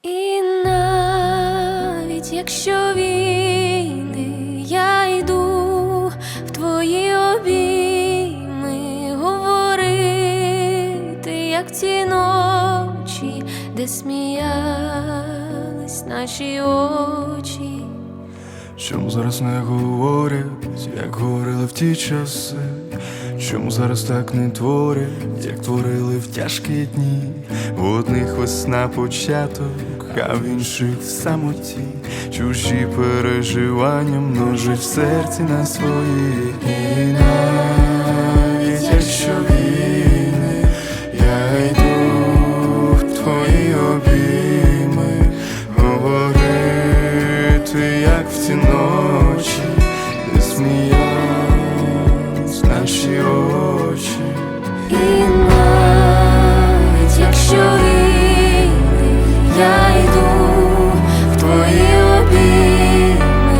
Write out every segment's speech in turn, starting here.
І навіть якщо війни, я йду в твої обійми, говорити, як ті ночі, де сміялись наші очі. Чому зараз не говорять, як говорили в ті часи? Чому зараз так не творять, як творили в тяжкі дні? В одних весна початок, а в інших в самоті. Чужі переживання множать в серці на свої. І навіть якщо війни, я йду в твої обійми, говорити, як в ті ночі, де сміялись наші очі. І навіть якщо війни, я йду в твої обійми,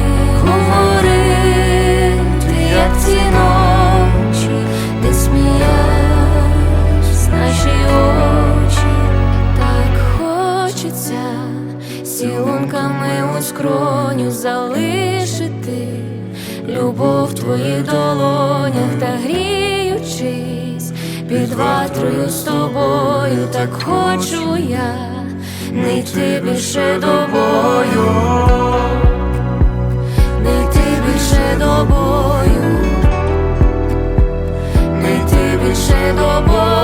говорити, як ці ночі, де сміялись наші очі. Так хочеться цілунками у скроню залишити любов в твоїх долонях та гріючись під ватрою з тобою, так хочу я не йти більше до бою, не йти більше до бою, не йти більше до бою.